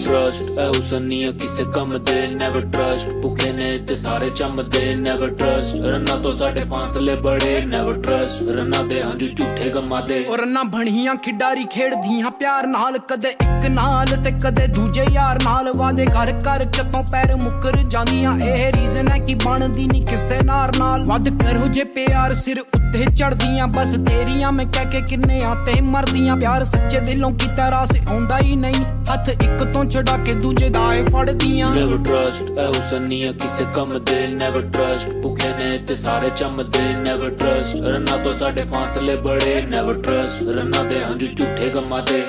trust ਐ ਹੁਸਨੀਆਂ ਕਿਸੇ ਕੰਮ ਦੇ never trust ਭੁੱਖੇ ਨੇ ਤੇ ਸਾਰੇ ਚੰਮਦੇ never trust ਰੰਨਾਂ ਤੋਂ ਸਾਡੇ ਫਾਸਲੇ ਬੜੇ never trust ਰੰਨਾਂ ਦੇ ਹੰਝੂ ਝੂਠੇ ਗਮਾਂ ਦੇ ਉਹ ਰੰਨਾਂ ਬਣੀਆਂ ਖਿਡਾਰੀ ਖੇਡਦੀਆਂ ਪਿਆਰ ਨਾਲ ਕਦੇ ਇੱਕ ਨਾਲ ਤੇ ਕਦੇ ਦੂਜੇ ਯਾਰ ਨਾਲ ਵਾਦੇ ਕਰ ਕਰ ਚੱਤੋਂ ਪੈਰ ਮੁੱਕਰ ਜਾਂਦੀਆਂ ਇਹ ਰੀਜ਼ਨ ਹੈ ਕਿ ਬਣਦੀ ਨਹੀਂ ਕਿਸੇ ਨਾਲ ਵੱਧ ਕਰੋ ਜੇ ਪਿਆਰ ਸਿਰ ਉੱਤੇ ਚੜਦੀਆਂ ਬਸ ਤੇਰੀਆਂ ਮੈਂ ਕਹਿ ਕੇ ਕਿੰਨਿਆਂ ਤੇ ਮਰਦੀਆਂ ਪਿਆਰ ਸੱਚੇ ਦਿਲੋਂ ਕੀਤਾ ਰਾਸ ਆਉਂਦਾ ਹੀ ਨਹੀਂ ਹੱਥ ਇੱਕ ਤੋਂ ਛਡਾ ਕੇ ਦੂਜੇ ਦਾ ਏ ਫੜਦੀਆਂ never trust ਐ ਹੁਸਨੀਆਂ ਕਿਸੇ ਕੰਮ ਦੇ never trust ਭੁੱਖੇ ਨੇ ਤੇ ਸਾਰੇ ਚੰਮਦੇ never trust ਰੰਨਾਂ ਤੋਂ ਸਾਡੇ ਫਾਸਲੇ ਬੜੇ never trust ਰੰਨਾਂ ਦੇ ਹੰਝੂ ਝੂਠੇ ਗਮਾਂ ਦੇ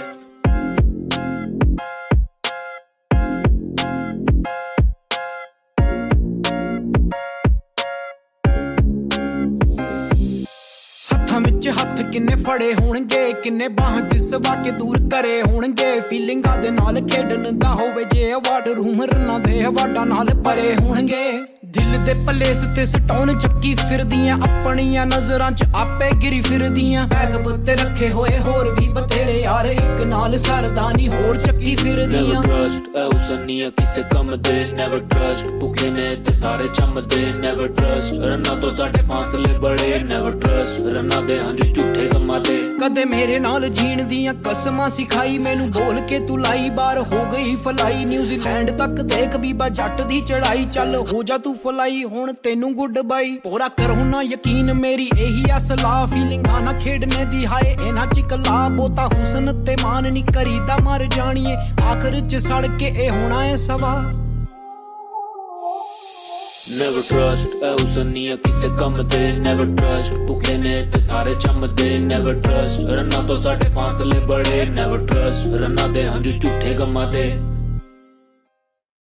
ਵਿੱਚ ਹੱਥ ਕਿੰਨੇ ਫੜੇ ਹੋਣਗੇ ਕਿੰਨੇ ਬਾਹਾਂ ਚ ਸਵਾ ਕੇ ਦੂਰ ਕਰੇ ਹੋਣਗੇ ਫੀਲਿੰਗਾਂ ਦੇ ਨਾਲ ਖੇਡਣ ਦਾ ਹੋਵੇ ਜੇ ਅਵਾਰਡ ਰੂਮ ਰੰਨਾਂ ਦੇ ਅਵਾਰਡਾਂ ਨਾਲ ਭਰੇ ਹੋਣਗੇ ਦਿਲ ਦੇ ਪਲੇਸ ਤੇ ਸਟਾਉਣ ਚੱਕੀ ਫਿਰਦੀਆਂ ਆਪਣੀਆਂ ਨਜ਼ਰਾਂ ਚ ਆਪੇ ਗਿਰੀ ਫਿਰਦੀਆਂ ਬੈਗ ਉੱਤੇ ਰੱਖੇ ਹੋਏ ਹੋਰ ਵੀ ਬਥੇਰੇ ਯਾਰ ਇੱਕ ਨਾਲ ਸਰਦਾਨੀ ਹੋਰ ਚੱਕੀ ਫਿਰਦੀਆਂ never trust ਐ ਹੁਸਨੀਆਂ ਕਿਸੇ ਕੰਮ ਦੇ never trust ਭੁੱਖੇ ਨੇ ਤੇ ਸਾਰੇ ਚੰਮਦੇ never trust ਰੰਨਾਂ ਤੋਂ ਸਾਡੇ ਫਾਸਲੇ ਬੜੇ never trust ਰੰਨਾਂ ਦੇ ਹੰਝੂ ਝੂਠੇ ਗਮਾਂ ਦੇ ਕਦੇ ਮੇਰੇ ਨਾਲ ਜੀਣ ਦੀਆਂ ਕਸਮਾਂ ਸਿਖਾਈ ਮੈਨੂੰ ਬੋਲ ਕੇ ਤੂੰ ਲਾਈ ਬਾਰ ਹੋ ਗਈ ਫਲਾਈ ਨਿਊਜ਼ੀਲੈਂਡ ਤੱਕ ਦੇਖ ਬੀਬਾ ਜੱਟ ਦੀ ਚੜਾਈ ਚੱਲ ਹੋ ਜਾ ਤੂੰ ਫਲਾਈ ਹੁਣ ਤੈਨੂੰ ਗੁੱਡ ਬਾਈ ਪੂਰਾ ਕਰੋ ਨਾ ਯਕੀਨ ਮੇਰੀ ਇਹੀ ਅਸਲਾ ਫੀਲਿੰਗਾਂ ਨਾ ਖੇਡਣੇ ਦੀ ਹਾਏ ਇਹਨਾਂ ਚ ਕਲਾ ਬੋਤਾ ਹੁਸਨ ਤੇ ਮਾਨ ਨਹੀਂ ਕਰੀਦਾ ਮਰ ਜਾਣੀਏ ਆਖਰ ਚ ਸੜ ਕੇ ਇਹ ਹੋਣਾ ਏ ਸਵਾ never trust ਐ ਹੁਸਨੀਆਂ ਕਿਸੇ ਕੰਮ ਦੇ never trust ਭੁੱਖੇ ਨੇ ਤੇ ਸਾਰੇ ਚੰਮਦੇ never trust ਰੰਨਾਂ ਤੋਂ ਸਾਡੇ ਫਾਸਲੇ ਬੜੇ never trust ਰੰਨਾਂ ਦੇ ਹੰਝੂ ਝੂਠੇ ਗਮਾਂ ਦੇ